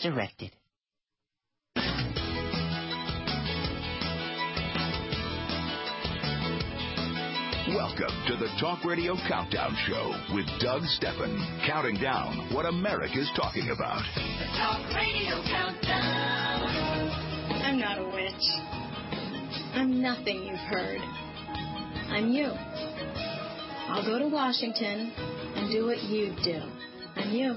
directed. Welcome to the Talk Radio Countdown Show with Doug Steffen, counting down what America's talking about. The Talk Radio Countdown. I'm not a witch. I'm nothing you've heard. I'm you. I'll go to Washington and do what you do. I'm you.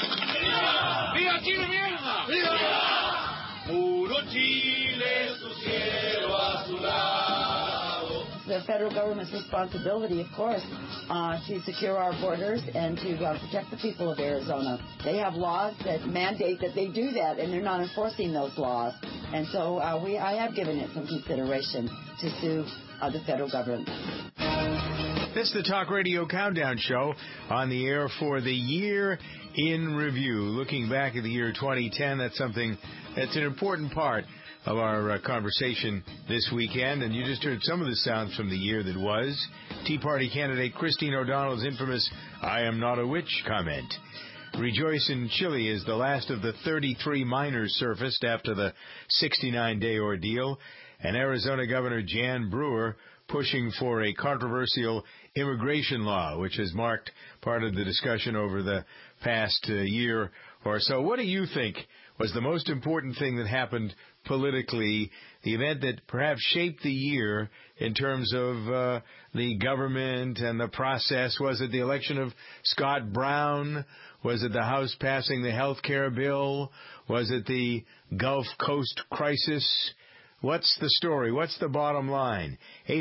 ¡Viva Chile, vieja! ¡Viva! Puro Chile, su cielo azulado. The federal government's responsibility, of course, to secure our borders and to protect the people of Arizona. They have laws that mandate that they do that, and they're not enforcing those laws. And so I have given it some consideration to sue the federal government. This is the Talk Radio Countdown Show on the air for the year in review. Looking back at the year 2010, that's an important part of our conversation this weekend. And you just heard some of the sounds from the year that was. Tea Party candidate Christine O'Donnell's infamous "I am not a witch" comment. Rejoice in Chile is the last of the 33 miners surfaced after the 69-day ordeal. And Arizona Governor Jan Brewer pushing for a controversial immigration law, which has marked part of the discussion over the past year or so. What do you think was the most important thing that happened politically, the event that perhaps shaped the year in terms of the government and the process? Was it the election of Scott Brown? Was it the House passing the health care bill? Was it the Gulf Coast crisis? What's the story? What's the bottom line?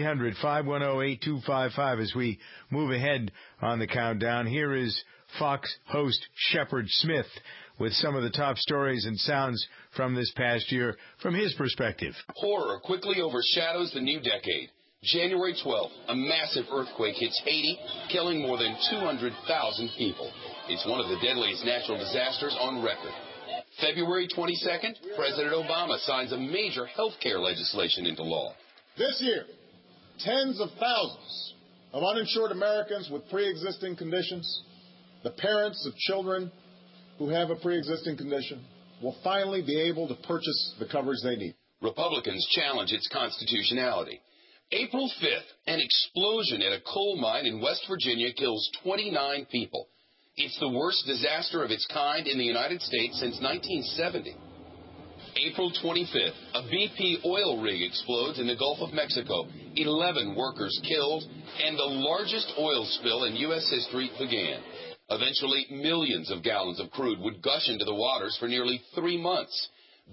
800-510-8255 as we move ahead on the countdown. Here is Fox host Shepard Smith with some of the top stories and sounds from this past year from his perspective. Horror quickly overshadows the new decade. January 12th, a massive earthquake hits Haiti, killing more than 200,000 people. It's one of the deadliest natural disasters on record. February 22nd, President Obama signs a major health care legislation into law. This year, tens of thousands of uninsured Americans with pre-existing conditions, the parents of children who have a pre-existing condition, will finally be able to purchase the coverage they need. Republicans challenge its constitutionality. April 5th, an explosion at a coal mine in West Virginia kills 29 people. It's the worst disaster of its kind in the United States since 1970. April 25th, a BP oil rig explodes in the Gulf of Mexico. 11 workers killed, and the largest oil spill in U.S. history began. Eventually, millions of gallons of crude would gush into the waters for nearly 3 months.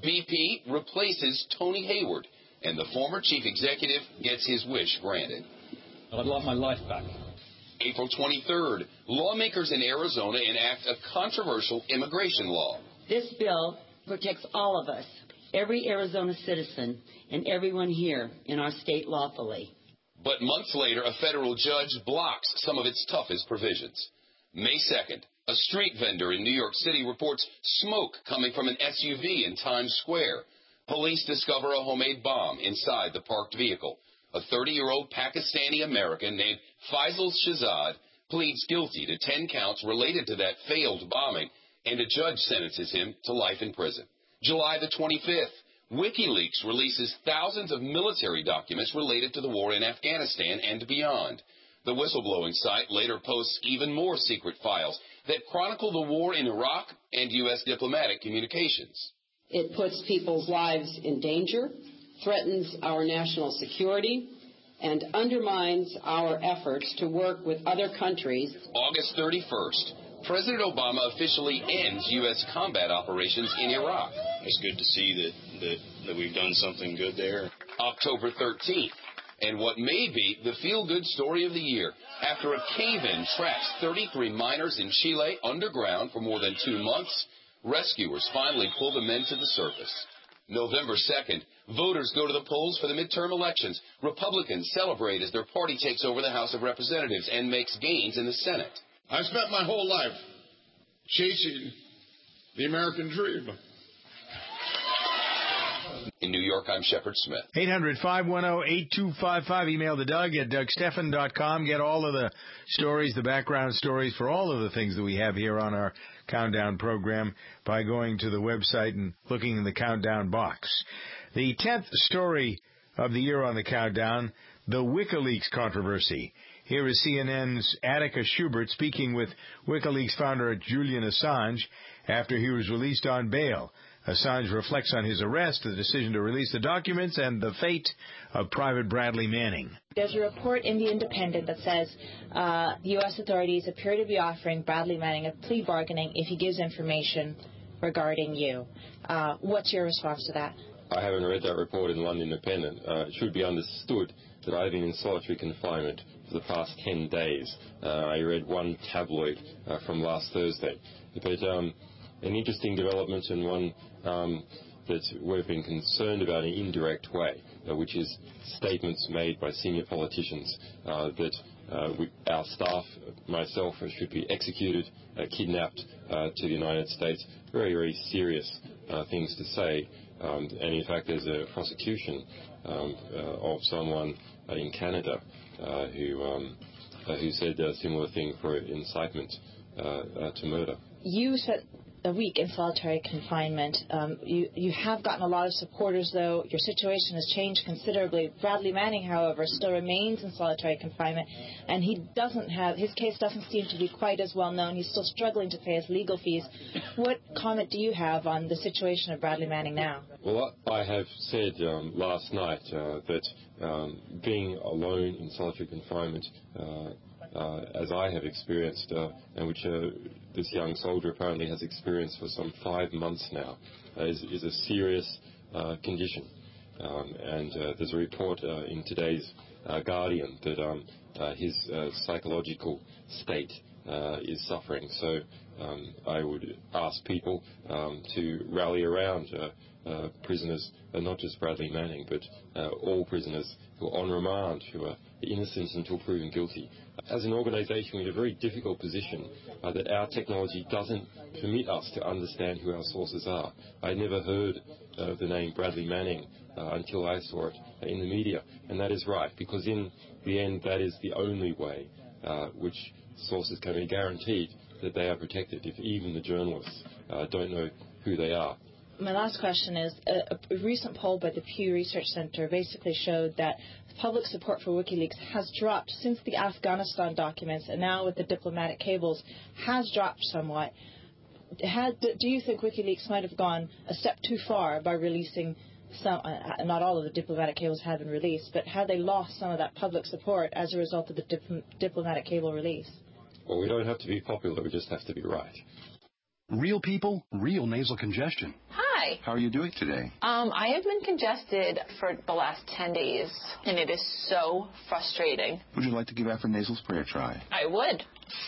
BP replaces Tony Hayward, and the former chief executive gets his wish granted. I'd like my life back. April 23rd, lawmakers in Arizona enact a controversial immigration law. This bill protects all of us, every Arizona citizen, and everyone here in our state lawfully. But months later, a federal judge blocks some of its toughest provisions. May 2nd, a street vendor in New York City reports smoke coming from an SUV in Times Square. Police discover a homemade bomb inside the parked vehicle. A 30-year-old Pakistani American named Faisal Shahzad pleads guilty to 10 counts related to that failed bombing, and a judge sentences him to life in prison. July the 25th, WikiLeaks releases thousands of military documents related to the war in Afghanistan and beyond. The whistleblowing site later posts even more secret files that chronicle the war in Iraq and U.S. diplomatic communications. It puts people's lives in danger, threatens our national security, and undermines our efforts to work with other countries. August 31st, President Obama officially ends U.S. combat operations in Iraq. It's good to see that we've done something good there. October 13th, and what may be the feel-good story of the year. After a cave-in traps 33 miners in Chile underground for more than 2 months, rescuers finally pull the men to the surface. November 2nd, voters go to the polls for the midterm elections. Republicans celebrate as their party takes over the House of Representatives and makes gains in the Senate. I've spent my whole life chasing the American dream. In New York, I'm Shepard Smith. 800-510-8255. Email to Doug at DougStephan.com. Get all of the stories, the background stories for all of the things that we have here on our Countdown program by going to the website and looking in the Countdown box. The 10th story of the year on the Countdown, the WikiLeaks controversy. Here is CNN's Attica Schubert speaking with WikiLeaks founder Julian Assange after he was released on bail. Assange reflects on his arrest, the decision to release the documents, and the fate of Private Bradley Manning. There's a report in The Independent that says U.S. authorities appear to be offering Bradley Manning a plea bargaining if he gives information regarding you. What's your response to that? I haven't read that report in the London Independent. It should be understood that I've been in solitary confinement for the past 10 days. I read one tabloid from last Thursday. But an interesting development and one that we've been concerned about in an indirect way, which is statements made by senior politicians that our staff, myself, should be executed, kidnapped to the United States. Very, very serious things to say. And in fact, there's a prosecution of someone in Canada who said a similar thing for incitement to murder. You spent a week in solitary confinement. You have gotten a lot of supporters, though. Your situation has changed considerably. Bradley Manning, however, still remains in solitary confinement, and his case doesn't seem to be quite as well known. He's still struggling to pay his legal fees. What comment do you have on the situation of Bradley Manning now? Well, I have said last night that being alone in solitary confinement, as I have experienced, and which this young soldier apparently has experienced for some 5 months now, is a serious condition. And there's a report in today's Guardian that his psychological state is suffering. So I would ask people to rally around prisoners, not just Bradley Manning, but all prisoners who are on remand, who are innocent until proven guilty. As an organisation, we're in a very difficult position that our technology doesn't permit us to understand who our sources are. I never heard of the name Bradley Manning until I saw it in the media, and that is right, because in the end, that is the only way which sources can be guaranteed that they are protected, if even the journalists don't know who they are. My last question is, a recent poll by the Pew Research Center basically showed that public support for WikiLeaks has dropped since the Afghanistan documents, and now with the diplomatic cables has dropped somewhat. Do you think WikiLeaks might have gone a step too far by releasing some, not all of the diplomatic cables have been released, but have they lost some of that public support as a result of the diplomatic cable release? Well, we don't have to be popular, we just have to be right. Real people, real nasal congestion. Hi. How are you doing today? I have been congested for the last 10 days, and it is so frustrating. Would you like to give Afrin Nasal Spray a try? I would.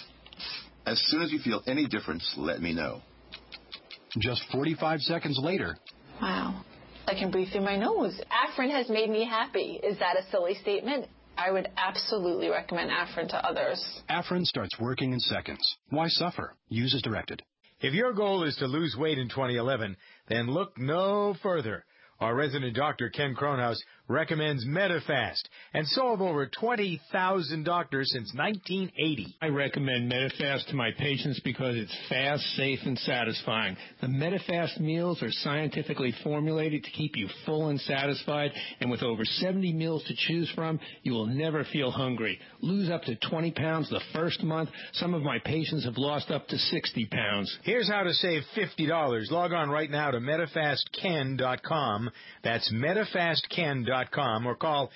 As soon as you feel any difference, let me know. Just 45 seconds later. Wow. I can breathe through my nose. Afrin has made me happy. Is that a silly statement? I would absolutely recommend Afrin to others. Afrin starts working in seconds. Why suffer? Use as directed. If your goal is to lose weight in 2011, then look no further. Our resident doctor, Ken Kronhaus, recommends Medifast, and so have over 20,000 doctors since 1980. I recommend Medifast to my patients because it's fast, safe, and satisfying. The Medifast meals are scientifically formulated to keep you full and satisfied, and with over 70 meals to choose from, you will never feel hungry. Lose up to 20 pounds the first month. Some of my patients have lost up to 60 pounds. Here's how to save $50. Log on right now to MedifastKen.com. That's MedifastKen.com, or call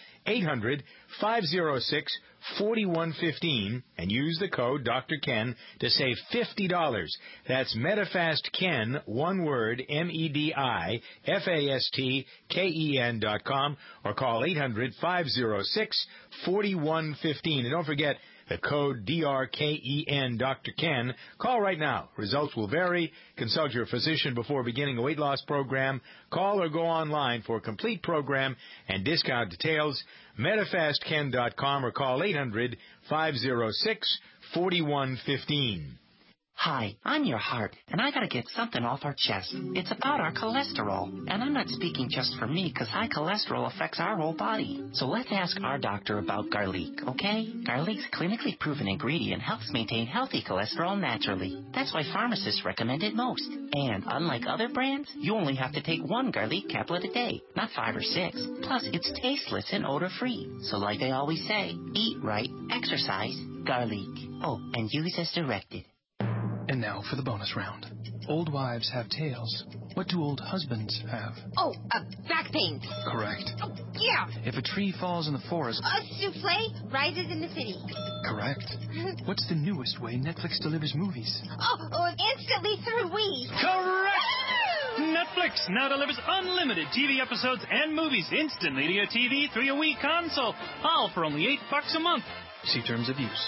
800-506-4115 and use the code Dr. Ken to save $50. That's MedifastKen, one word, MedifastKen.com, or call 800-506-4115. And don't forget the code DRKEN, Dr. Ken. Call right now. Results will vary. Consult your physician before beginning a weight loss program. Call or go online for a complete program and discount details. MedifastKen.com, or call 800-506-4115. Hi, I'm your heart, and I gotta get something off our chest. It's about our cholesterol, and I'm not speaking just for me, because high cholesterol affects our whole body. So let's ask our doctor about garlic, okay? Garlic's clinically proven ingredient helps maintain healthy cholesterol naturally. That's why pharmacists recommend it most. And unlike other brands, you only have to take 1 garlic caplet a day, not 5 or 6. Plus, it's tasteless and odor-free. So like they always say, eat right, exercise, garlic. Oh, and use as directed. And now for the bonus round. Old wives have tails. What do old husbands have? Oh, back pain. Correct. Oh, yeah. If a tree falls in the forest... A souffle rises in the city. Correct. What's the newest way Netflix delivers movies? Oh, instantly through we. Correct! Netflix now delivers unlimited TV episodes and movies instantly to your TV through your Wii console. All for only $8 a month. See terms of use.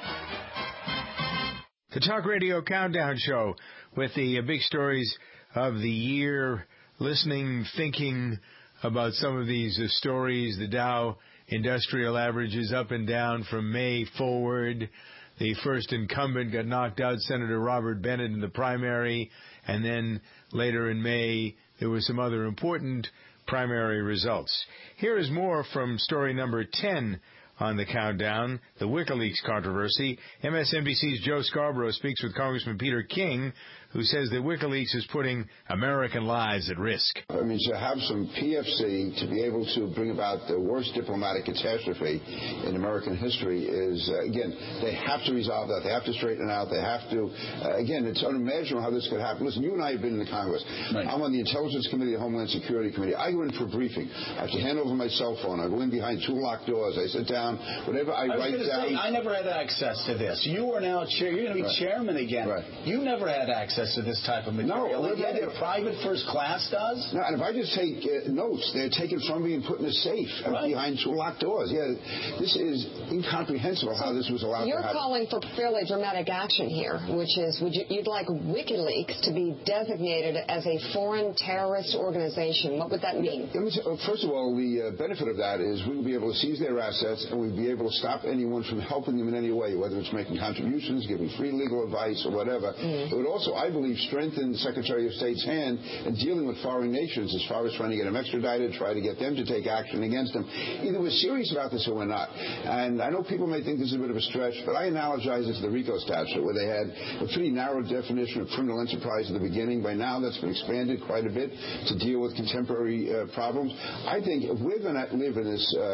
The Talk Radio Countdown Show with the big stories of the year, listening, thinking about some of these stories. The Dow Industrial Averages up and down from May forward. The first incumbent got knocked out, Senator Robert Bennett, in the primary. And then later in May, there were some other important primary results. Here is more from story number 10 on the countdown, the WikiLeaks controversy. MSNBC's Joe Scarborough speaks with Congressman Peter King, who says that WikiLeaks is putting American lives at risk. I mean, to have some PFC to be able to bring about the worst diplomatic catastrophe in American history is, again, they have to resolve that. They have to straighten it out. They have to, again, it's unimaginable how this could happen. Listen, you and I have been in the Congress. Right. I'm on the Intelligence Committee, the Homeland Security Committee. I go in for a briefing. I have to hand over my cell phone. I go in behind 2 locked doors. I sit down. Whatever I write down. I never had access to this. You are now chair. You're going to be chairman again. Right. You never had access to this type of material. No, yet a private first class does. No, and if I just take notes, they're taken from me and put in a safe behind 2 locked doors. Yeah, this is incomprehensible how this was allowed to happen. You're calling for fairly dramatic action here, which is you'd like WikiLeaks to be designated as a foreign terrorist organization. What would that mean? First of all, the benefit of that is we will be able to seize their assets and we'll be able to stop anyone from helping them in any way, whether it's making contributions, giving free legal advice, or whatever. It would also, I believe, strengthen the Secretary of State's hand in dealing with foreign nations as far as trying to get them extradited, try to get them to take action against them. Either we're serious about this or we're not. And I know people may think this is a bit of a stretch, but I analogize it to the RICO statute, where they had a pretty narrow definition of criminal enterprise at the beginning. By now, that's been expanded quite a bit to deal with contemporary problems. I think if we're going to live in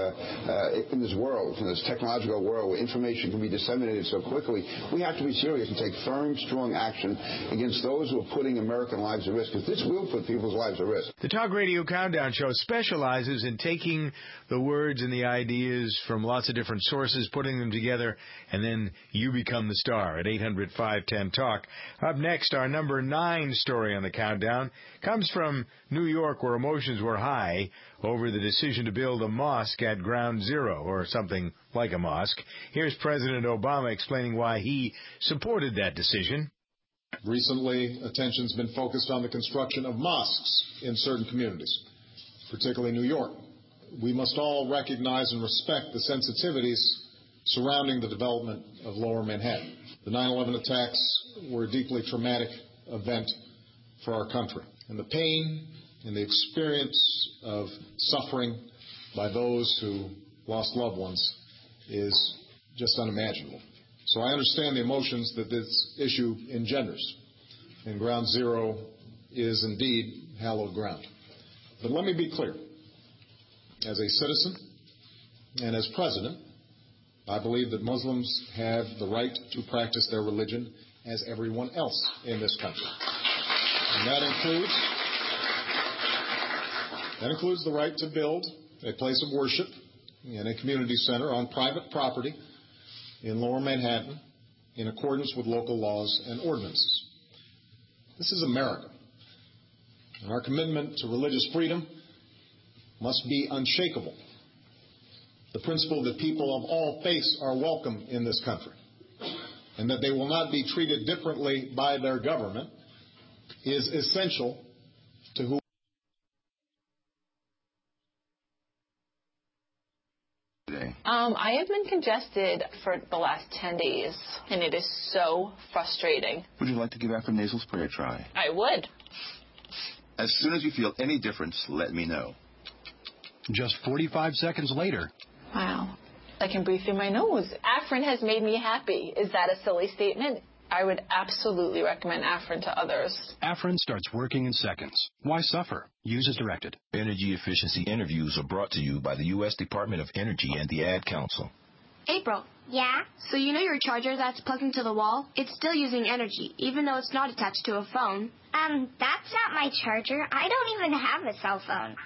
this world, in this technological world where information can be disseminated so quickly, we have to be serious and take firm, strong action against those who are putting American lives at risk, because this will put people's lives at risk. The Talk Radio Countdown Show specializes in taking the words and the ideas from lots of different sources, putting them together, and then you become the star at 800-510-TALK. Up next, our number 9 story on the countdown comes from New York, where emotions were high over the decision to build a mosque at Ground Zero, or something like a mosque. Here's President Obama explaining why he supported that decision. Recently, attention's been focused on the construction of mosques in certain communities, particularly New York. We must all recognize and respect the sensitivities surrounding the development of Lower Manhattan. The 9/11 attacks were a deeply traumatic event for our country, and the pain and the experience of suffering by those who lost loved ones is just unimaginable. So I understand the emotions that this issue engenders, and Ground Zero is indeed hallowed ground. But let me be clear. As a citizen and as president, I believe that Muslims have the right to practice their religion as everyone else in this country. And that includes the right to build a place of worship in a community center on private property in Lower Manhattan in accordance with local laws and ordinances. This is America, and our commitment to religious freedom must be unshakable. The principle that people of all faiths are welcome in this country and that they will not be treated differently by their government is essential to who today. I have been congested for the last 10 days, and it is so frustrating. Would you like to give Afrin nasal spray a try? I would. As soon as you feel any difference, let me know. Just 45 seconds later. Wow. I can breathe through my nose. Afrin has made me happy. Is that a silly statement? I would absolutely recommend Afrin to others. Afrin starts working in seconds. Why suffer? Use as directed. Energy efficiency interviews are brought to you by the U.S. Department of Energy and the Ad Council. April. Yeah? So you know your charger that's plugged into the wall? It's still using energy, even though it's not attached to a phone. That's not my charger. I don't even have a cell phone.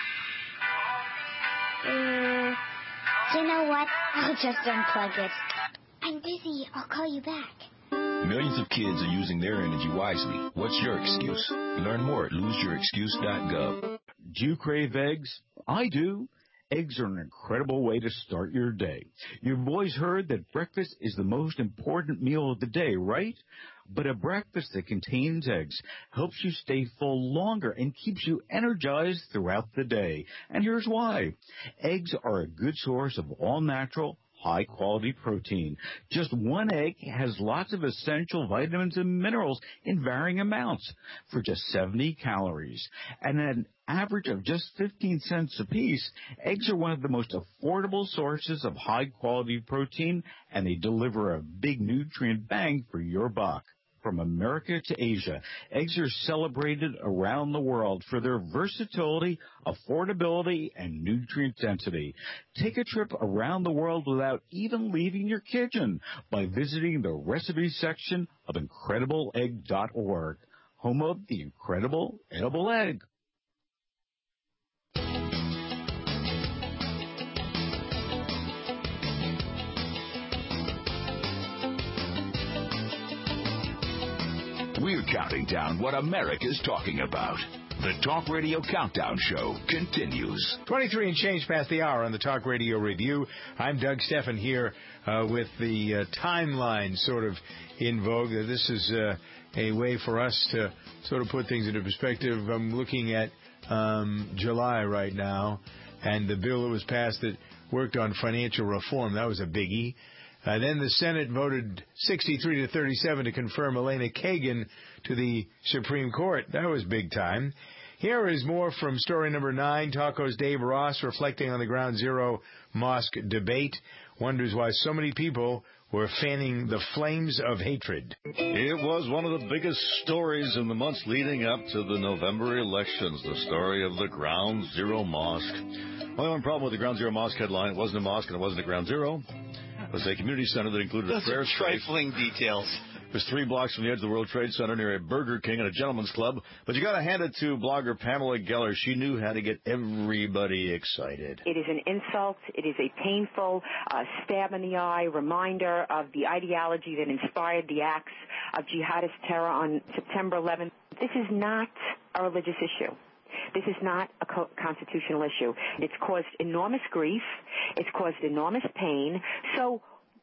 You know what? I'll just unplug it. I'm busy. I'll call you back. Millions of kids are using their energy wisely. What's your excuse? Learn more at loseyourexcuse.gov. Do you crave eggs? I do. Eggs are an incredible way to start your day. You've always heard that breakfast is the most important meal of the day, right? But a breakfast that contains eggs helps you stay full longer and keeps you energized throughout the day. And here's why. Eggs are a good source of all-natural, high-quality protein. Just one egg has lots of essential vitamins and minerals in varying amounts for just 70 calories. And at an average of just 15 cents apiece, eggs are one of the most affordable sources of high-quality protein, and they deliver a big nutrient bang for your buck. From America to Asia, eggs are celebrated around the world for their versatility, affordability, and nutrient density. Take a trip around the world without even leaving your kitchen by visiting the recipe section of IncredibleEgg.org, home of the incredible edible egg. We're counting down what America's talking about. The Talk Radio Countdown Show continues. 23 and change past the hour on the Talk Radio Review. I'm Doug Stephan here with the timeline sort of in vogue. This is a way for us to sort of put things into perspective. I'm looking at July right now, and the bill that was passed that worked on financial reform, that was a biggie. Then the Senate voted 63 to 37 to confirm Elena Kagan to the Supreme Court. That was big time. Here is more from story number 9. Talko's Dave Ross reflecting on the Ground Zero mosque debate. Wonders why so many people were fanning the flames of hatred. It was one of the biggest stories in the months leading up to the November elections, the story of the Ground Zero Mosque. Only one problem with the Ground Zero Mosque headline, it wasn't a mosque and it wasn't a Ground Zero. It was a community center that included a prayer space. Trifling details. It was 3 blocks from the edge of the World Trade Center near a Burger King and a gentleman's club. But you got to hand it to blogger Pamela Geller. She knew how to get everybody excited. It is an insult. It is a painful stab in the eye reminder of the ideology that inspired the acts of jihadist terror on September 11th. This is not a religious issue. This is not a constitutional issue. It's caused enormous grief. It's caused enormous pain. So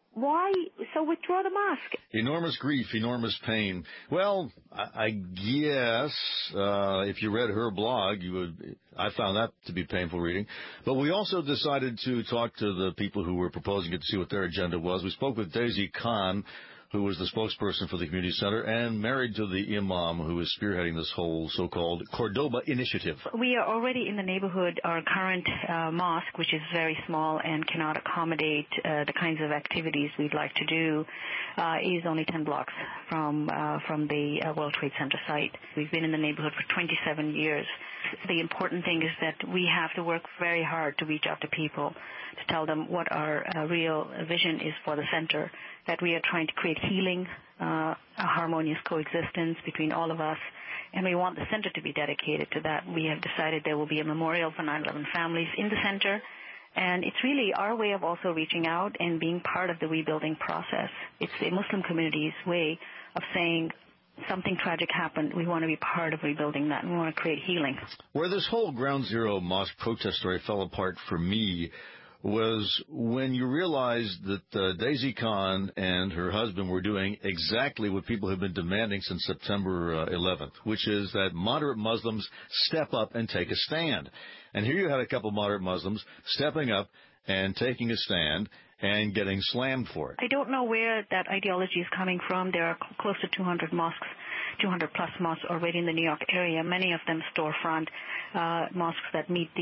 withdraw the mosque. Enormous grief, enormous pain. Well, I guess if you read her blog, I found that to be painful reading. But we also decided to talk to the people who were proposing it to see what their agenda was. We spoke with Daisy Khan, who was the spokesperson for the community center, and married to the imam who is spearheading this whole so-called Cordoba initiative. We are already in the neighborhood. Our current mosque, which is very small and cannot accommodate the kinds of activities we'd like to do, is only 10 blocks from the World Trade Center site. We've been in the neighborhood for 27 years. The important thing is that we have to work very hard to reach out to people, to tell them what our real vision is for the center, that we are trying to create healing, a harmonious coexistence between all of us, and we want the center to be dedicated to that. We have decided there will be a memorial for 9/11 families in the center, and it's really our way of also reaching out and being part of the rebuilding process. It's the Muslim community's way of saying something tragic happened. We want to be part of rebuilding that, and we want to create healing. Where this whole Ground Zero mosque protest story fell apart for me was when you realized that Daisy Khan and her husband were doing exactly what people have been demanding since September 11th, which is that moderate Muslims step up and take a stand. And here you had a couple moderate Muslims stepping up and taking a stand and getting slammed for it. I don't know where that ideology is coming from. There are close to 200 mosques, 200-plus mosques already in the New York area, many of them storefront mosques that meet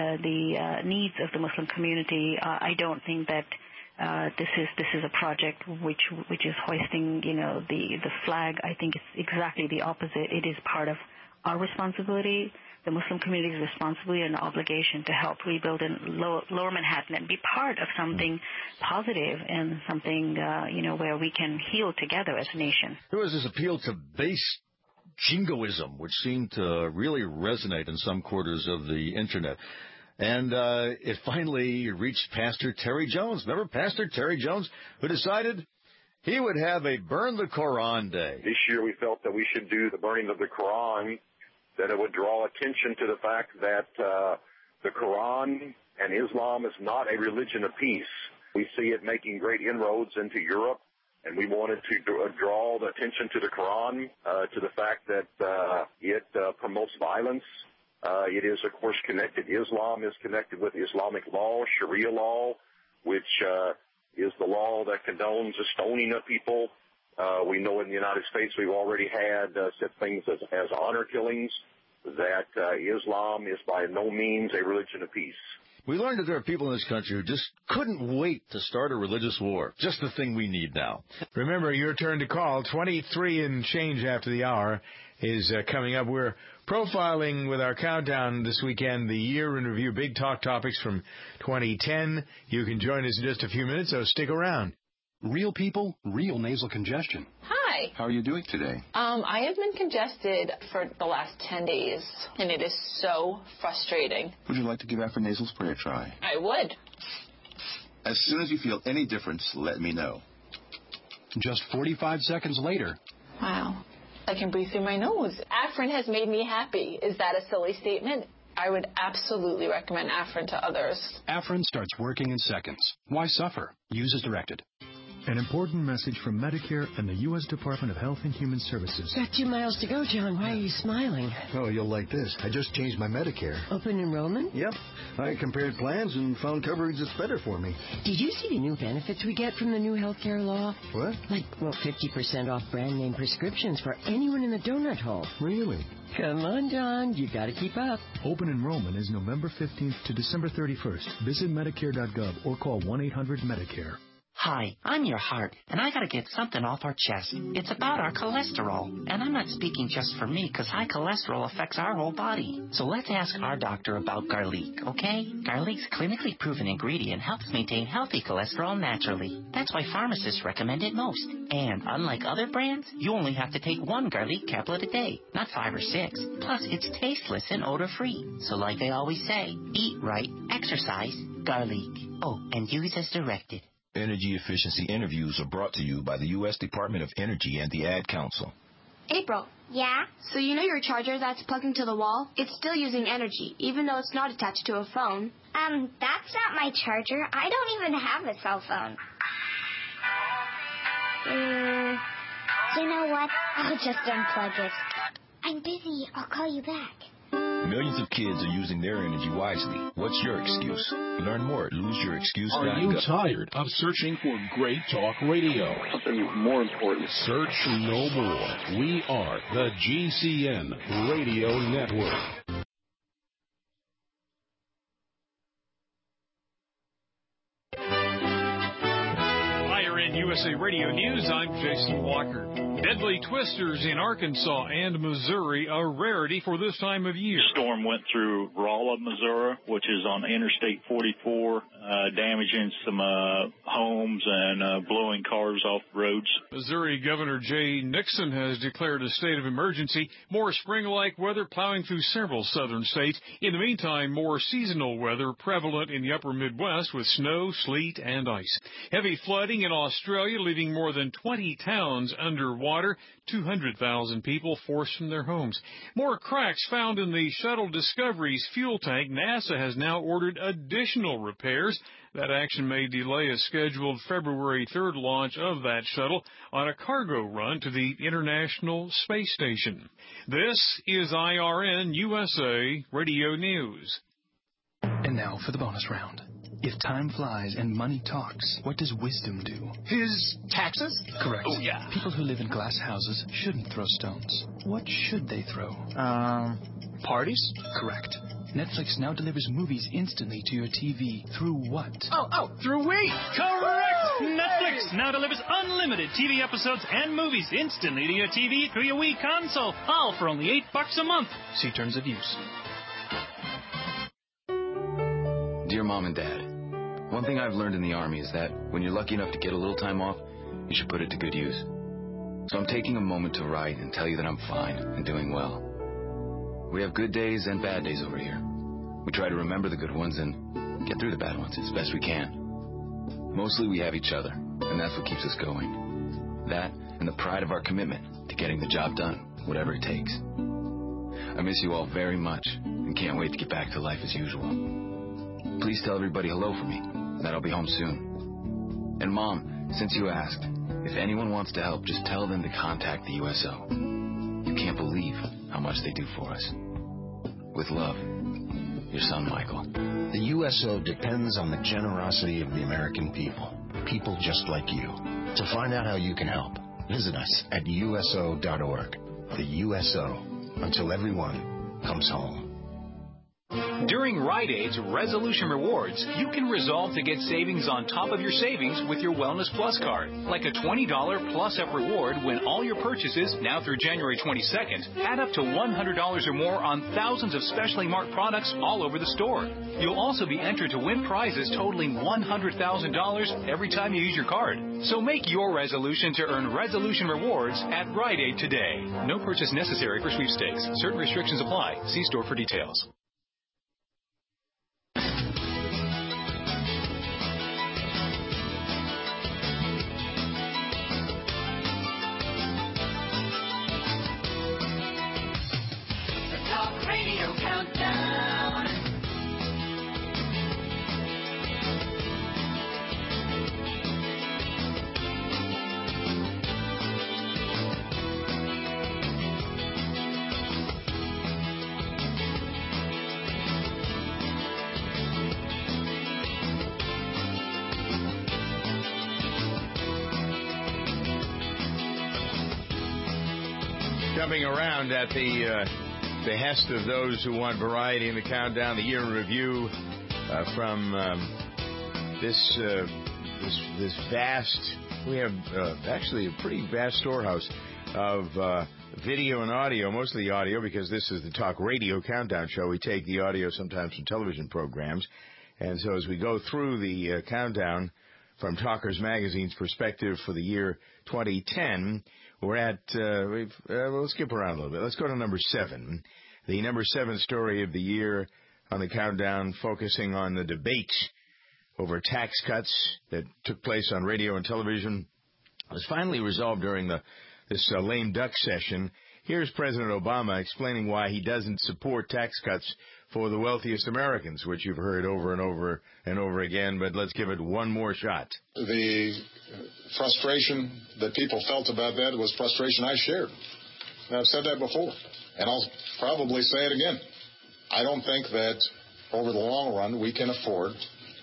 the needs of the Muslim community. I don't think that this is a project which is hoisting, the flag. I think it's exactly the opposite. It is part of our responsibility, the Muslim community's responsibility and obligation to help rebuild in Lower Manhattan and be part of something positive and something, where we can heal together as a nation. There was this appeal to base jingoism, which seemed to really resonate in some quarters of the Internet. And it finally reached Pastor Terry Jones. Remember Pastor Terry Jones, who decided he would have a Burn the Quran Day. This year we felt that we should do the burning of the Quran, that it would draw attention to the fact that the Quran and Islam is not a religion of peace. We see it making great inroads into Europe, and we wanted to draw the attention to the Quran, to the fact that it promotes violence. It is, of course, connected. Islam is connected with Islamic law, Sharia law, which is the law that condones the stoning of people. We know in the United States we've already had such things as honor killings, that Islam is by no means a religion of peace. We learned that there are people in this country who just couldn't wait to start a religious war. Just the thing we need now. Remember, your turn to call. 23 and change after the hour is coming up. We're profiling with our countdown this weekend the year in review, big talk topics from 2010. You can join us in just a few minutes, so stick around. Real people, real nasal congestion. Hi. How are you doing today? I have been congested for the last 10 days, and it is so frustrating. Would you like to give Afrinasal Spray a try? I would. As soon as you feel any difference, let me know. Just 45 seconds later. Wow. I can breathe through my nose. Afrin has made me happy. Is that a silly statement? I would absolutely recommend Afrin to others. Afrin starts working in seconds. Why suffer? Use as directed. An important message from Medicare and the U.S. Department of Health and Human Services. Got 2 miles to go, John. Why are you smiling? Oh, you'll like this. I just changed my Medicare. Open enrollment? Yep. I compared plans and found coverage that's better for me. Did you see the new benefits we get from the new health care law? What? Like, 50% off brand name prescriptions for anyone in the donut hole. Really? Come on, John. You got to keep up. Open enrollment is November 15th to December 31st. Visit Medicare.gov or call 1-800-MEDICARE. Hi, I'm your heart, and I gotta get something off our chest. It's about our cholesterol, and I'm not speaking just for me, because high cholesterol affects our whole body. So let's ask our doctor about garlic, okay? Garlic's clinically proven ingredient helps maintain healthy cholesterol naturally. That's why pharmacists recommend it most. And unlike other brands, you only have to take 1 garlic caplet a day, not 5 or 6. Plus, it's tasteless and odor-free. So like they always say, eat right, exercise, garlic. Oh, and use as directed. Energy efficiency interviews are brought to you by the U.S. Department of Energy and the Ad Council. April. Yeah? So you know your charger that's plugged into the wall? It's still using energy, even though it's not attached to a phone. That's not my charger. I don't even have a cell phone. You know what? I'll just unplug it. I'm busy. I'll call you back. Millions of kids are using their energy wisely. What's your excuse? Learn more at loseyourexcuse.gov. Are you tired of searching for great talk radio? Something more important. Search no more. We are the GCN Radio Network. USA Radio News, I'm Jason Walker. Deadly twisters in Arkansas and Missouri, a rarity for this time of year. The storm went through Rolla, Missouri, which is on Interstate 44, damaging some homes and blowing cars off the roads. Missouri Governor Jay Nixon has declared a state of emergency. More spring-like weather plowing through several southern states. In the meantime, more seasonal weather prevalent in the upper Midwest with snow, sleet, and ice. Heavy flooding in Australia, leaving more than 20 towns underwater, 200,000 people forced from their homes. More cracks found in the Shuttle Discovery's fuel tank. NASA has now ordered additional repairs. That action may delay a scheduled February 3rd launch of that shuttle on a cargo run to the International Space Station. This is IRN USA Radio News. And now for the bonus round. If time flies and money talks, what does wisdom do? His taxes? Correct. Oh, yeah. People who live in glass houses shouldn't throw stones. What should they throw? Parties? Correct. Netflix now delivers movies instantly to your TV. Through what? Through Wii! Correct! Netflix now delivers unlimited TV episodes and movies instantly to your TV through your Wii console, all for only $8 a month. See terms of use. Dear Mom and Dad, one thing I've learned in the Army is that when you're lucky enough to get a little time off, you should put it to good use. So I'm taking a moment to write and tell you that I'm fine and doing well. We have good days and bad days over here. We try to remember the good ones and get through the bad ones as best we can. Mostly we have each other, and that's what keeps us going. That and the pride of our commitment to getting the job done, whatever it takes. I miss you all very much and can't wait to get back to life as usual. Please tell everybody hello for me, and that I'll be home soon. And Mom, since you asked, if anyone wants to help, just tell them to contact the USO. You can't believe how much they do for us. With love, your son, Michael. The USO depends on the generosity of the American people. People just like you. To find out how you can help, visit us at USO.org. The USO, until everyone comes home. During Rite Aid's Resolution Rewards, you can resolve to get savings on top of your savings with your Wellness Plus card. Like a $20 plus-up reward when all your purchases, now through January 22nd, add up to $100 or more on thousands of specially marked products all over the store. You'll also be entered to win prizes totaling $100,000 every time you use your card. So make your resolution to earn Resolution Rewards at Rite Aid today. No purchase necessary for sweepstakes. Certain restrictions apply. See store for details. Jumping around at the behest of those who want variety in the countdown, the year in review from this vast. We have actually a pretty vast storehouse of video and audio, mostly audio, because this is the Talk Radio Countdown Show. We take the audio sometimes from television programs, and so as we go through the countdown from Talkers Magazine's perspective for the year 2010. We're at, we'll skip around a little bit. Let's go to number 7. The number 7 story of the year on the countdown, focusing on the debate over tax cuts that took place on radio and television, was finally resolved during this lame duck session. Here's President Obama explaining why he doesn't support tax cuts for the wealthiest Americans, which you've heard over and over and over again, but let's give it one more shot. The frustration that people felt about that was frustration I shared. And I've said that before, and I'll probably say it again. I don't think that over the long run we can afford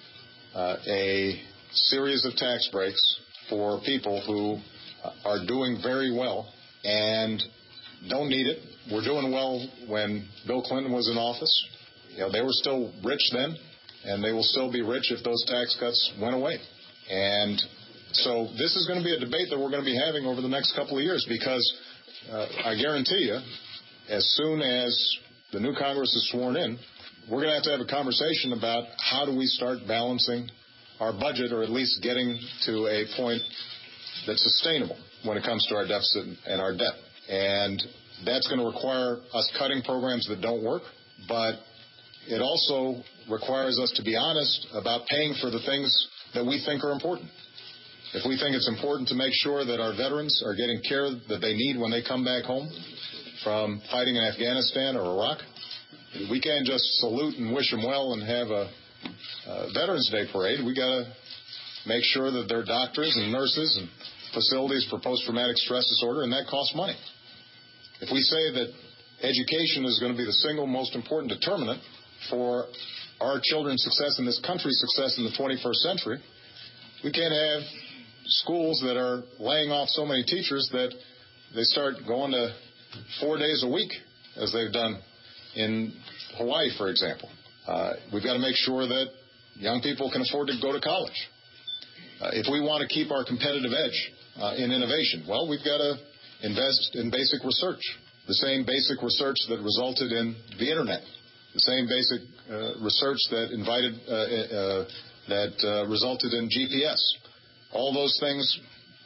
a series of tax breaks for people who are doing very well and don't need it. We're doing well when Bill Clinton was in office. You know, they were still rich then, and they will still be rich if those tax cuts went away. And so this is going to be a debate that we're going to be having over the next couple of years, because I guarantee you, as soon as the new Congress is sworn in, we're going to have a conversation about how do we start balancing our budget, or at least getting to a point that's sustainable when it comes to our deficit and our debt. And that's going to require us cutting programs that don't work, but it also requires us to be honest about paying for the things that we think are important. If we think it's important to make sure that our veterans are getting care that they need when they come back home from fighting in Afghanistan or Iraq, we can't just salute and wish them well and have a Veterans Day parade. We got to make sure that there are doctors and nurses and facilities for post-traumatic stress disorder, and that costs money. If we say that education is going to be the single most important determinant for our children's success and this country's success in the 21st century, we can't have schools that are laying off so many teachers that they start going to 4 days a week, as they've done in Hawaii, for example. We've got to make sure that young people can afford to go to college. If we want to keep our competitive edge in innovation, well, we've got to invest in basic research, the same basic research that resulted in the Internet, the same basic research that resulted in GPS. All those things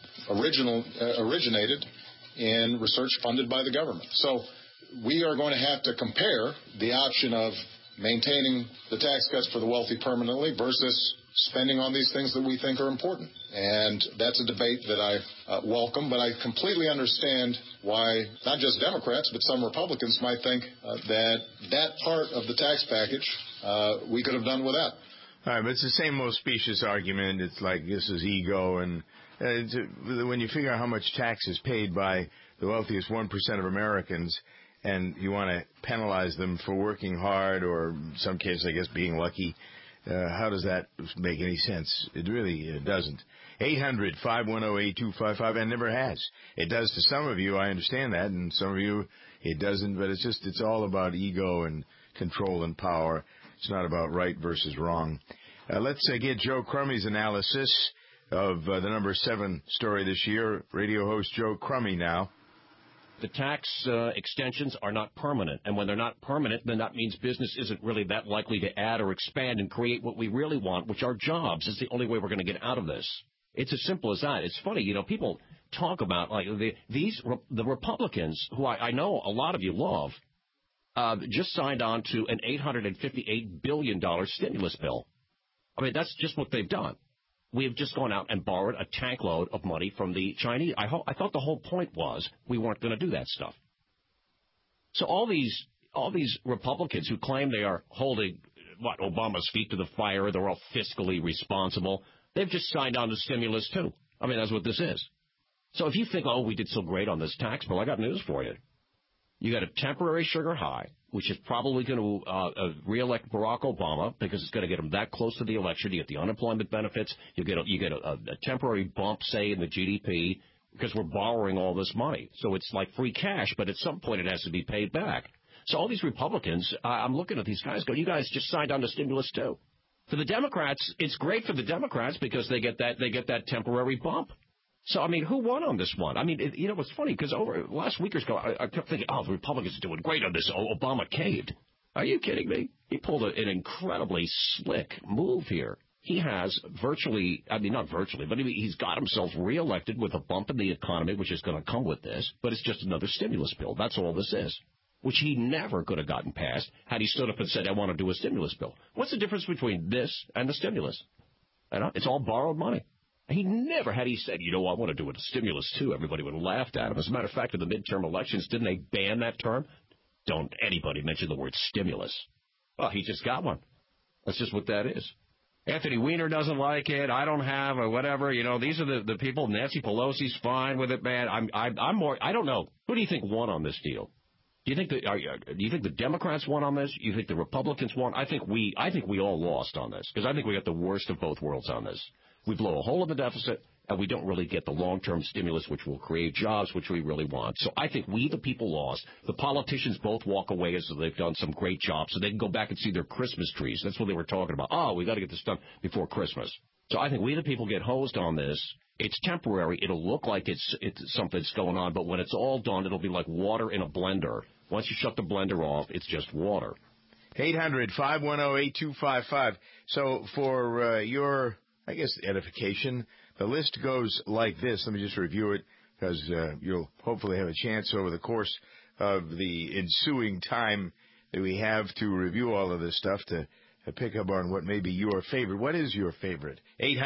originated in research funded by the government. So we are going to have to compare the option of maintaining the tax cuts for the wealthy permanently versus spending on these things that we think are important. And that's a debate that I welcome, but I completely understand why not just Democrats, but some Republicans might think that part of the tax package we could have done without. All right, but it's the same most specious argument. It's like this is ego, and when you figure out how much tax is paid by the wealthiest 1% of Americans, and you want to penalize them for working hard, or in some cases, I guess, being lucky, how does that make any sense? It really doesn't. 800-510-8255, and never has. It does to some of you, I understand that, and some of you it doesn't, but it's all about ego and control and power. It's not about right versus wrong. Let's get Joe Crumy's analysis of the number 7 story this year. Radio host Joe Crumy now. The tax extensions are not permanent, and when they're not permanent, then that means business isn't really that likely to add or expand and create what we really want, which are jobs. It's the only way we're going to get out of this. It's as simple as that. It's funny, people talk about like the Republicans, who I know a lot of you love, just signed on to an $858 billion stimulus bill. I mean, that's just what they've done. We have just gone out and borrowed a tank load of money from the Chinese. I thought the whole point was we weren't going to do that stuff. So all these Republicans who claim they are holding Obama's feet to the fire, they're all fiscally responsible. They've just signed on to stimulus too. I mean, that's what this is. So if you think, we did so great on this tax bill, I got news for you. You got a temporary sugar high, which is probably going to reelect Barack Obama because it's going to get him that close to the election. You get the unemployment benefits. You get a temporary bump, say, in the GDP because we're borrowing all this money. So it's like free cash, but at some point it has to be paid back. So all these Republicans, I'm looking at these guys go, you guys just signed on to stimulus too. For the Democrats, it's great for the Democrats because they get that temporary bump. So, I mean, who won on this one? I mean, it's funny because over last week or so, I kept thinking, the Republicans are doing great on this. Obama caved. Are you kidding me? He pulled an incredibly slick move here. He has not virtually, but he's got himself reelected with a bump in the economy, which is going to come with this, but it's just another stimulus bill. That's all this is, which he never could have gotten passed had he stood up and said, I want to do a stimulus bill. What's the difference between this and the stimulus? It's all borrowed money. He never, had he said, I want to do a stimulus too, everybody would have laughed at him. As a matter of fact, in the midterm elections, didn't they ban that term? Don't anybody mention the word stimulus. Well, he just got one. That's just what that is. Anthony Weiner doesn't like it. I don't have, or whatever. These are the people. Nancy Pelosi's fine with it, man. I'm more. I don't know. Who do you think won on this deal? Do you think the Democrats won on this? You think the Republicans won? I think we all lost on this because I think we got the worst of both worlds on this. We blow a hole in the deficit, and we don't really get the long-term stimulus, which will create jobs, which we really want. So I think we, the people, lost. The politicians both walk away as though they've done some great jobs, so they can go back and see their Christmas trees. That's what they were talking about. We got to get this done before Christmas. So I think we, the people, get hosed on this. It's temporary. It'll look like it's something's going on, but when it's all done, it'll be like water in a blender. Once you shut the blender off, it's just water. 800-510-8255. So for your, I guess, edification, the list goes like this. Let me just review it because you'll hopefully have a chance over the course of the ensuing time that we have to review all of this stuff to pick up on what may be your favorite. What is your favorite?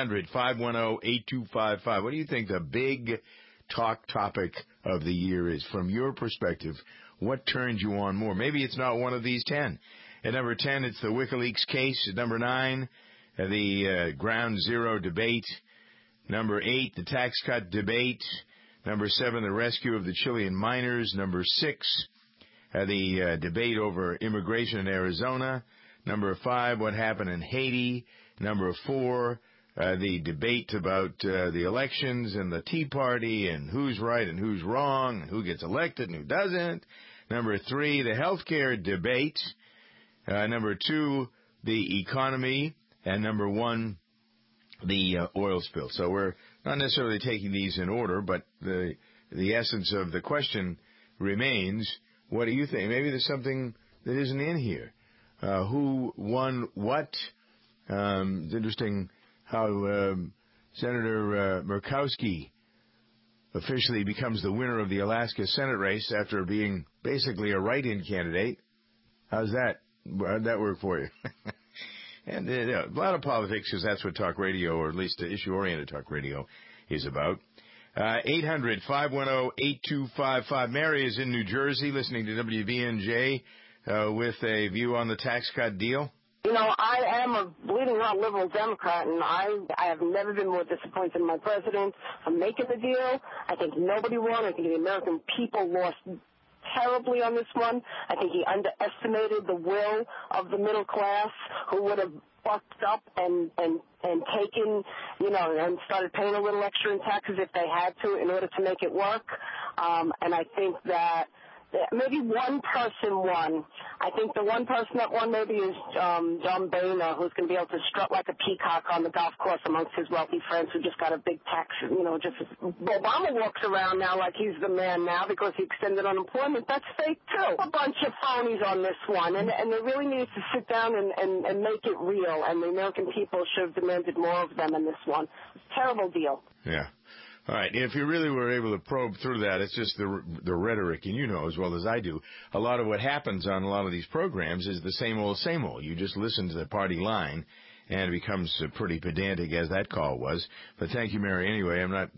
800-510-8255. What do you think the big talk topic of the year is from your perspective? What turns you on more? Maybe it's not one of these 10. At number 10, it's the WikiLeaks case. At number 9, the Ground Zero debate. Number 8, the tax cut debate. Number 7, the rescue of the Chilean miners. Number 6, the debate over immigration in Arizona. Number 5, what happened in Haiti. Number 4, the debate about the elections and the Tea Party and who's right and who's wrong and who gets elected and who doesn't. Number 3, the healthcare debate. Number 2, the economy. And number 1, the oil spill. So we're not necessarily taking these in order, but the essence of the question remains, what do you think? Maybe there's something that isn't in here. Who won what? It's interesting how Senator Murkowski officially becomes the winner of the Alaska Senate race after being basically a write-in candidate. How'd that work for you? And a lot of politics, because that's what talk radio, or at least issue-oriented talk radio, is about. 800-510-8255. Mary is in New Jersey listening to WBNJ with a view on the tax cut deal. You know, I am a bleeding heart liberal Democrat, and I have never been more disappointed in my president for making the deal. I think nobody won. I think the American people lost terribly on this one. I think he underestimated the will of the middle class, who would have bucked up and taken, you know, and started paying a little extra in taxes if they had to in order to make it work. And I think that maybe one person won. I think the one person that won maybe is John Boehner, who's going to be able to strut like a peacock on the golf course amongst his wealthy friends who just got a big tax. You know, just Obama walks around now like he's the man now because he extended unemployment. That's fake, too. A bunch of phonies on this one. And they really need to sit down and make it real. And the American people should have demanded more of them in this one. It's a terrible deal. Yeah. All right, if you really were able to probe through that, it's just the rhetoric, and you know as well as I do, a lot of what happens on a lot of these programs is the same old, same old. You just listen to the party line, and it becomes pretty pedantic, as that call was. But thank you, Mary. Anyway, I'm not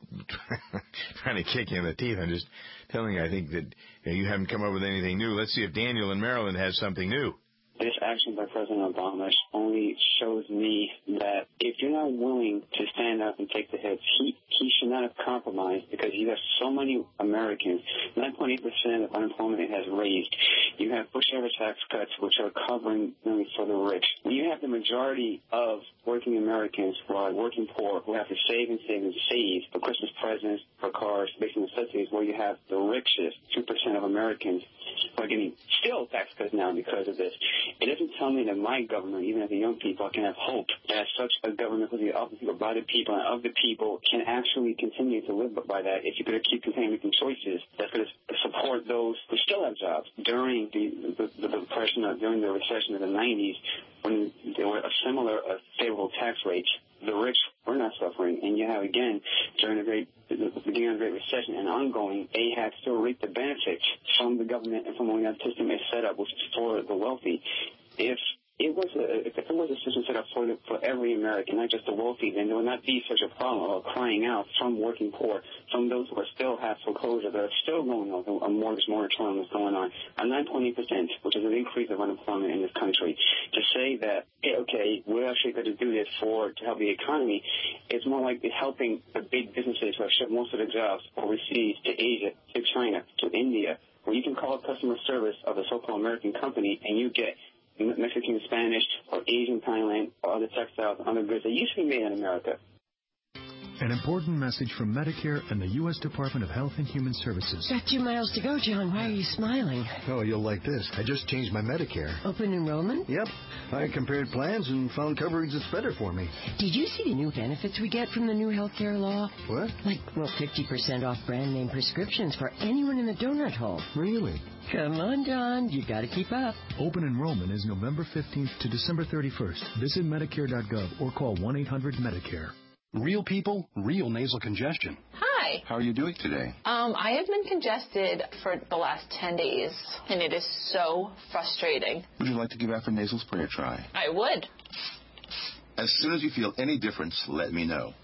trying to kick you in the teeth. I'm just telling you, I think that you haven't come up with anything new. Let's see if Daniel in Maryland has something new. This action by President Obama only shows me that if you're not willing to stand up and take the hits, he should not have compromised, because you have so many Americans. 9.8% of unemployment has raised. You have push-over tax cuts, which are covering money for the rich. You have the majority of working Americans who are working poor, who have to save and save and save for Christmas presents, for cars, basic necessities, where you have the richest 2% of Americans who are getting still tax cuts now because of this. It doesn't tell me that my government, even as the young people, can have hope that such a government will be of the people, by the people, and of the people can actually continue to live by that if you're going to keep continuing making choices that's going to support those who still have jobs. During the depression, during the recession of the 90s, when there were a similar favorable tax rates, the rich were not suffering. And you have, again, during the beginning of the Great Recession and ongoing, they had still reaped the benefits from the government and from when that system is set up, which is for the wealthy. If it was a system set up for every American, not just the wealthy, then there would not be such a problem of crying out from working poor, from those who are still have foreclosure, that are still going on, a mortgage moratorium is going on, a 9.8%, which is an increase of unemployment in this country. To say that, okay, we're actually going to do this to help the economy, it's more like helping the big businesses who have shipped most of their jobs overseas to Asia, to China, to India, where you can call customer service of a so-called American company and you get Mexican, Spanish, or Asian, Thailand, or other textiles and other goods that used to be made in America. An important message from Medicare and the U.S. Department of Health and Human Services. Got 2 miles to go, John. Why are you smiling? Oh, you'll like this. I just changed my Medicare. Open enrollment? Yep. I compared plans and found coverage that's better for me. Did you see the new benefits we get from the new health care law? What? Like, 50% off brand name prescriptions for anyone in the donut hole. Really? Come on, John. You got to keep up. Open enrollment is November 15th to December 31st. Visit Medicare.gov or call 1-800-MEDICARE. Real people, real nasal congestion. Hi. How are you doing today? I have been congested for the last 10 days, and it is so frustrating. Would you like to give Afrin nasal spray a try? I would. As soon as you feel any difference, let me know.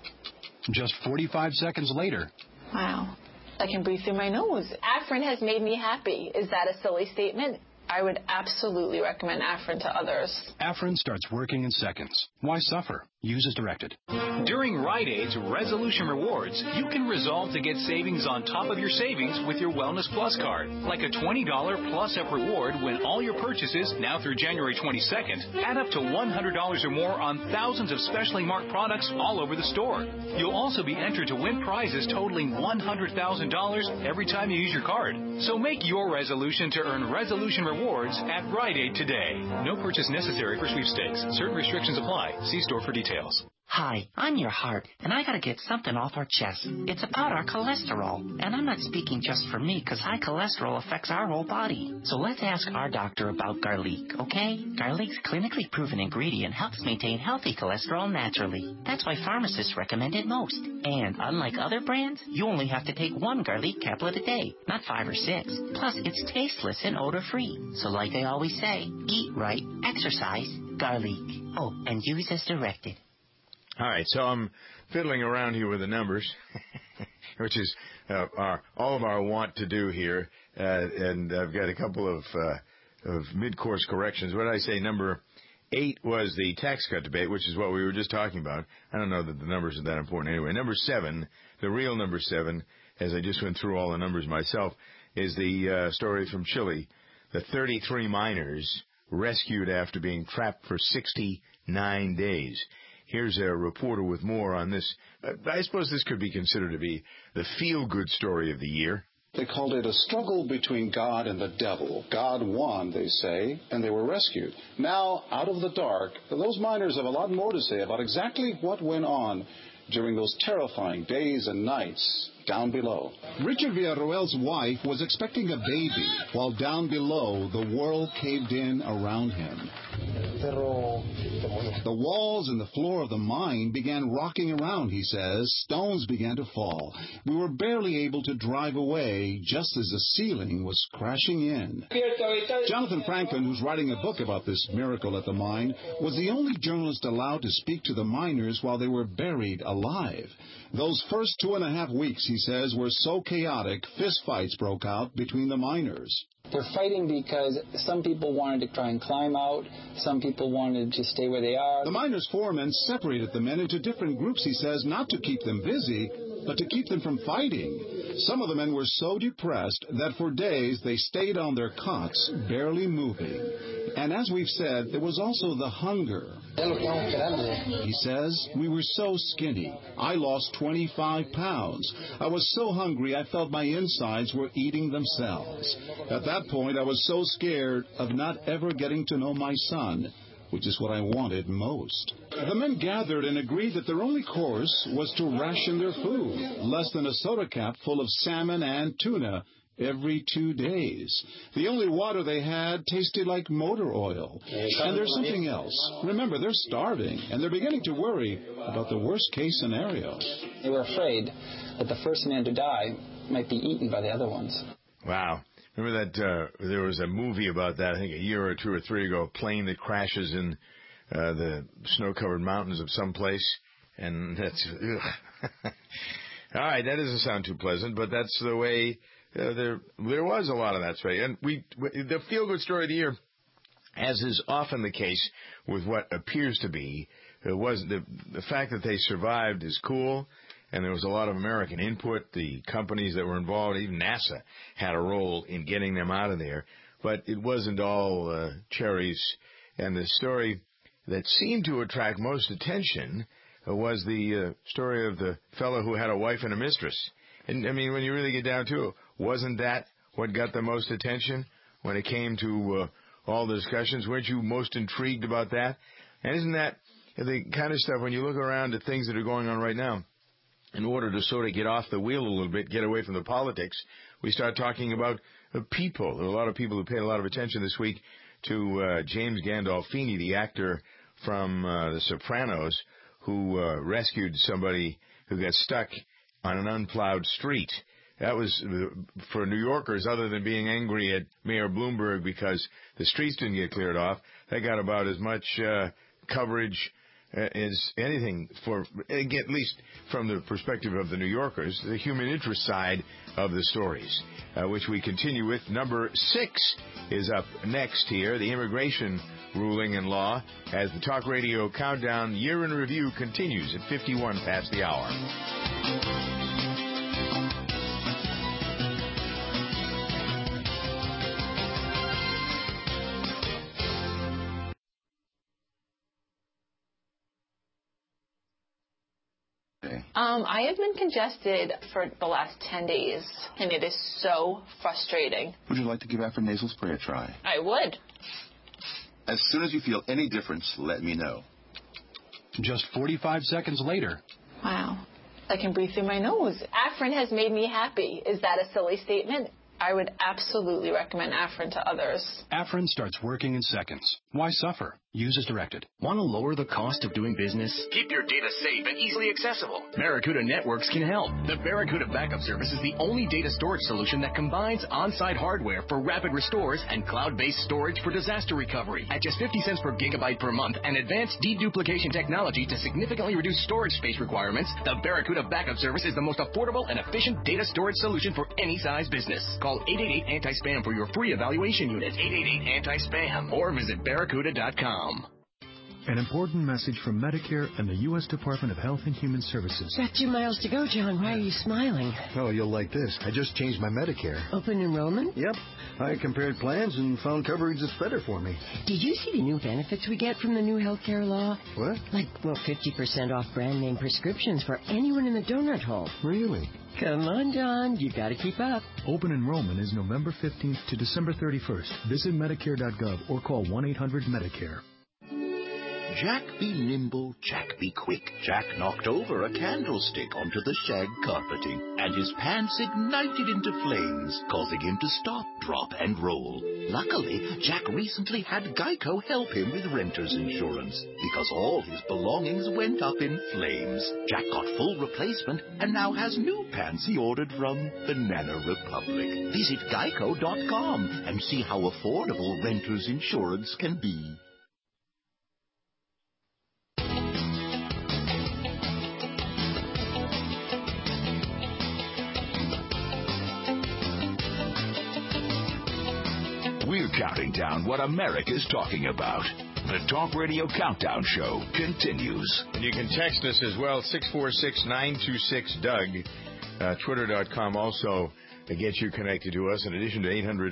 Just 45 seconds later. Wow. I can breathe through my nose. Afrin has made me happy. Is that a silly statement? I would absolutely recommend Afrin to others. Afrin starts working in seconds. Why suffer? Use as directed. During Rite Aid's Resolution Rewards, you can resolve to get savings on top of your savings with your Wellness Plus card. Like a $20 plus-up reward when all your purchases, now through January 22nd, add up to $100 or more on thousands of specially marked products all over the store. You'll also be entered to win prizes totaling $100,000 every time you use your card. So make your resolution to earn Resolution Rewards at Rite Aid today. No purchase necessary for sweepstakes. Certain restrictions apply. See store for details. Hi, I'm your heart, and I gotta get something off our chest. It's about our cholesterol, and I'm not speaking just for me, because high cholesterol affects our whole body. So let's ask our doctor about garlic, okay? Garlic's clinically proven ingredient helps maintain healthy cholesterol naturally. That's why pharmacists recommend it most. And unlike other brands, you only have to take one garlic capsule a day, not 5 or 6. Plus, it's tasteless and odor-free. So like they always say, eat right, exercise, garlic. Oh, and use as directed. All right, so I'm fiddling around here with the numbers, which is all of our want to do here, and I've got a couple of mid-course corrections. What did I say? Number 8 was the tax cut debate, which is what we were just talking about. I don't know that the numbers are that important anyway. Number 7, the real number 7, as I just went through all the numbers myself, is the story from Chile. The 33 miners rescued after being trapped for 69 days. Here's a reporter with more on this. I suppose this could be considered to be the feel-good story of the year. They called it a struggle between God and the devil. God won, they say, and they were rescued. Now, out of the dark, those miners have a lot more to say about exactly what went on during those terrifying days and nights down below. Richard Villarroel's wife was expecting a baby, while down below, the world caved in around him. The walls and the floor of the mine began rocking around, he says. Stones began to fall. We were barely able to drive away just as the ceiling was crashing in. Jonathan Franklin, who's writing a book about this miracle at the mine, was the only journalist allowed to speak to the miners while they were buried alive. Those first 2.5 weeks, he says, were so chaotic, fistfights broke out between the miners. They're fighting because some people wanted to try and climb out, some people wanted to stay where they are. The miners' foremen separated the men into different groups, he says, not to keep them busy, but to keep them from fighting. Some of the men were so depressed that for days they stayed on their cots, barely moving. And as we've said, there was also the hunger. He says, we were so skinny. I lost 25 pounds. I was so hungry I felt my insides were eating themselves. At that point, I was so scared of not ever getting to know my son, which is what I wanted most. The men gathered and agreed that their only course was to ration their food, less than a soda cap full of salmon and tuna every 2 days. The only water they had tasted like motor oil. And there's something else. Remember, they're starving, and they're beginning to worry about the worst-case scenario. They were afraid that the first man to die might be eaten by the other ones. Wow. Remember that there was a movie about that, I think a year or 2 or 3 ago, a plane that crashes in the snow-covered mountains of some place, and that's... All right, that doesn't sound too pleasant, but that's the way... There was a lot of that space. And the feel-good story of the year, as is often the case with what appears to be, was the fact that they survived is cool, and there was a lot of American input. The companies that were involved, even NASA, had a role in getting them out of there. But it wasn't all cherries. And the story that seemed to attract most attention was the story of the fellow who had a wife and a mistress. And, I mean, when you really get down to it, wasn't that what got the most attention when it came to all the discussions? Weren't you most intrigued about that? And isn't that the kind of stuff, when you look around at things that are going on right now, in order to sort of get off the wheel a little bit, get away from the politics, we start talking about people. There are a lot of people who paid a lot of attention this week to James Gandolfini, the actor from The Sopranos, who rescued somebody who got stuck on an unplowed street. That was, for New Yorkers, other than being angry at Mayor Bloomberg because the streets didn't get cleared off, they got about as much coverage is anything for, again, at least from the perspective of the New Yorkers, the human interest side of the stories, which we continue with. Number 6 is up next here, the immigration ruling and law, as the Talk Radio Countdown Year in Review continues at 51 past the hour. I have been congested for the last 10 days, and it is so frustrating. Would you like to give Afrin nasal spray a try? I would. As soon as you feel any difference, let me know. Just 45 seconds later. Wow. I can breathe through my nose. Afrin has made me happy. Is that a silly statement? I would absolutely recommend Afrin to others. Afrin starts working in seconds. Why suffer? Use as directed. Want to lower the cost of doing business? Keep your data safe and easily accessible. Barracuda Networks can help. The Barracuda Backup Service is the only data storage solution that combines on-site hardware for rapid restores and cloud-based storage for disaster recovery. At just 50 cents per gigabyte per month and advanced deduplication technology to significantly reduce storage space requirements, the Barracuda Backup Service is the most affordable and efficient data storage solution for any size business. Call 888-ANTI-SPAM for your free evaluation unit. 888-ANTI-SPAM or visit barracuda.com. An important message from Medicare and the U.S. Department of Health and Human Services. Got 2 miles to go, John. Why are you smiling? Oh, you'll like this. I just changed my Medicare. Open enrollment? Yep. I compared plans and found coverage that's better for me. Did you see the new benefits we get from the new health care law? What? Like, 50% off brand name prescriptions for anyone in the donut hole. Really? Come on, John. You got to keep up. Open enrollment is November 15th to December 31st. Visit Medicare.gov or call 1-800-MEDICARE. Jack be nimble, Jack be quick. Jack knocked over a candlestick onto the shag carpeting, and his pants ignited into flames, causing him to stop, drop, and roll. Luckily, Jack recently had Geico help him with renter's insurance, because all his belongings went up in flames. Jack got full replacement, and now has new pants he ordered from Banana Republic. Visit Geico.com and see how affordable renter's insurance can be. We're counting down what America's talking about. The Talk Radio Countdown Show continues. You can text us as well, 646-926-DOUG. Twitter.com also gets you connected to us. In addition to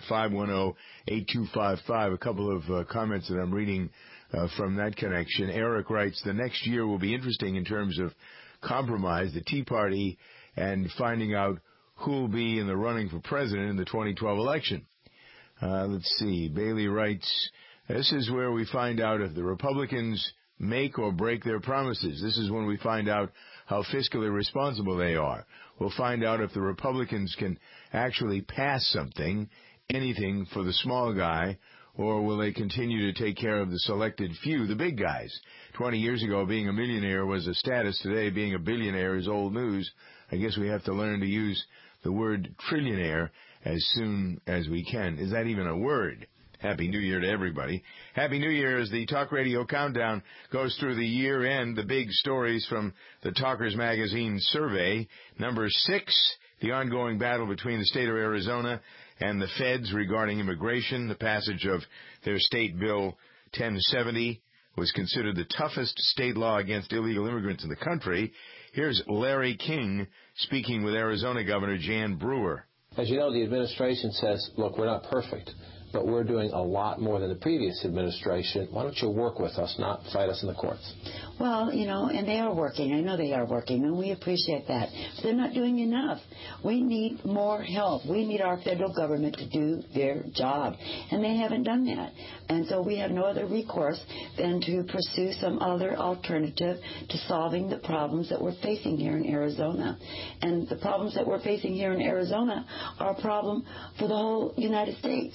800-510-8255, a couple of comments that I'm reading from that connection. Eric writes, the next year will be interesting in terms of compromise, the Tea Party, and finding out who will be in the running for president in the 2012 election. Let's see. Bailey writes, this is where we find out if the Republicans make or break their promises. This is when we find out how fiscally responsible they are. We'll find out if the Republicans can actually pass something, anything for the small guy, or will they continue to take care of the selected few, the big guys? 20 years ago, being a millionaire was a status. Today, being a billionaire is old news. I guess we have to learn to use the word trillionaire as soon as we can. Is that even a word? Happy New Year to everybody. Happy New Year as the Talk Radio Countdown goes through the year-end, the big stories from the Talkers Magazine survey. Number 6, the ongoing battle between the state of Arizona and the feds regarding immigration. The passage of their state bill 1070 was considered the toughest state law against illegal immigrants in the country. Here's Larry King speaking with Arizona Governor Jan Brewer. As you know, the administration says, look, we're not perfect, but we're doing a lot more than the previous administration. Why don't you work with us, not fight us in the courts? Well, and they are working. I know they are working, and we appreciate that. But they're not doing enough. We need more help. We need our federal government to do their job, and they haven't done that. And so we have no other recourse than to pursue some other alternative to solving the problems that we're facing here in Arizona. And the problems that we're facing here in Arizona are a problem for the whole United States.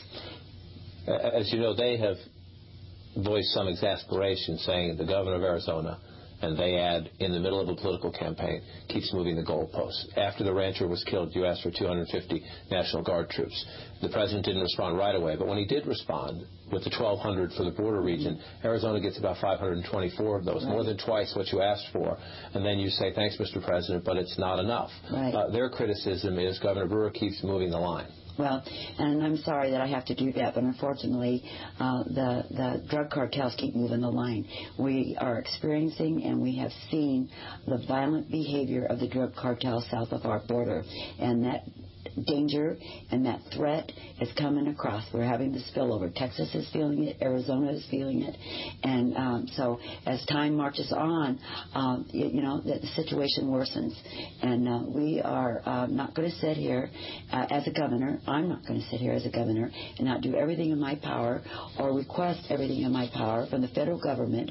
As you know, they have voiced some exasperation, saying the governor of Arizona And they add, in the middle of a political campaign, keeps moving the goalposts. After the rancher was killed, you asked for 250 National Guard troops. The president didn't respond right away, but when he did respond, with the 1,200 for the border region, Arizona gets about 524 of those, more than twice what you asked for. And then you say, thanks, Mr. President, but it's not enough. Their criticism is Governor Brewer keeps moving the line. Well, and I'm sorry that I have to do that, but unfortunately, the drug cartels keep moving the line. We are experiencing and we have seen the violent behavior of the drug cartels south of our border, and that danger and that threat is coming across. We're having the spillover. Texas is feeling it. Arizona is feeling it. And so as time marches on, the situation worsens. And we are not going to sit here as a governor. I'm not going to sit here as a governor and not do everything in my power or request everything in my power from the federal government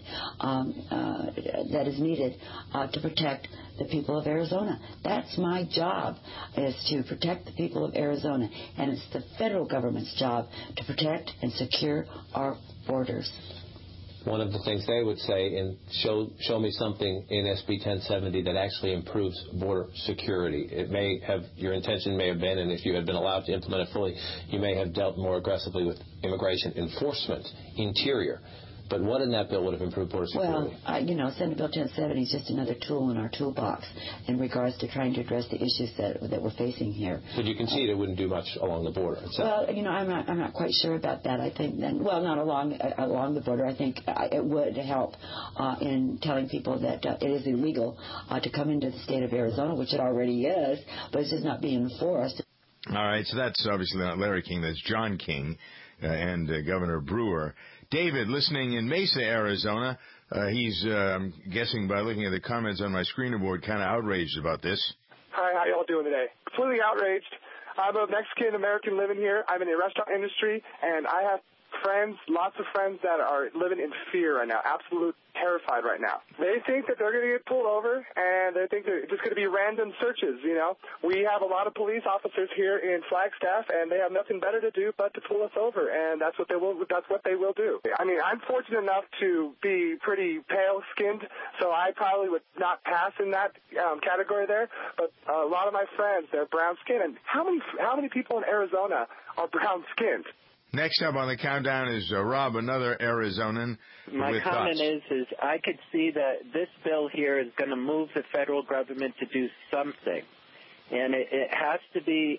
that is needed to protect the people of Arizona. That's my job, is to protect the people of Arizona. And it's the federal government's job to protect and secure our borders. One of the things they would say, and show me something in SB 1070 that actually improves border security. It may have, your intention may have been, and if you had been allowed to implement it fully, you may have dealt more aggressively with immigration enforcement, interior. But what in that bill would have improved border security? Well, Senate Bill 1070 is just another tool in our toolbox in regards to trying to address the issues that we're facing here. But you concede it wouldn't do much along the border itself. Well, I'm not quite sure about that. I think not along the border. I think it would help in telling people that it is illegal to come into the state of Arizona, which it already is, but it's just not being enforced. All right, so that's obviously not Larry King. That's John King and Governor Brewer. David, listening in Mesa, Arizona, he's, I'm guessing by looking at the comments on my screener board, kind of outraged about this. Hi, how y'all doing today? Completely outraged. I'm a Mexican-American living here. I'm in the restaurant industry, and I have friends, lots of friends that are living in fear right now, absolute terrified right now. They think that they're going to get pulled over, and they think they're just going to be random searches, We have a lot of police officers here in Flagstaff, and they have nothing better to do but to pull us over, and that's what they will do. I mean, I'm fortunate enough to be pretty pale-skinned, so I probably would not pass in that category there, but a lot of my friends, they're brown-skinned, and how many people in Arizona are brown-skinned? Next up on the countdown is Rob, another Arizonan. My comment is I could see that this bill here is going to move the federal government to do something. And it has to be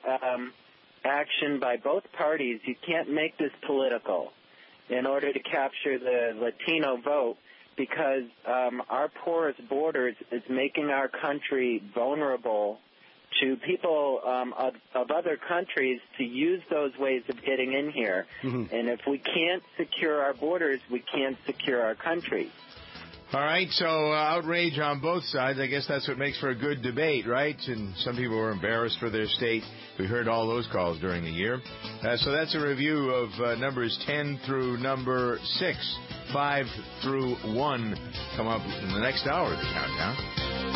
action by both parties. You can't make this political in order to capture the Latino vote, because our porous borders is making our country vulnerable to people of other countries to use those ways of getting in here. Mm-hmm. And if we can't secure our borders, we can't secure our country. All right, so outrage on both sides. I guess that's what makes for a good debate, right? And some people were embarrassed for their state. We heard all those calls during the year. So that's a review of numbers 10 through number 6, 5 through 1. Come up in the next hour of the countdown.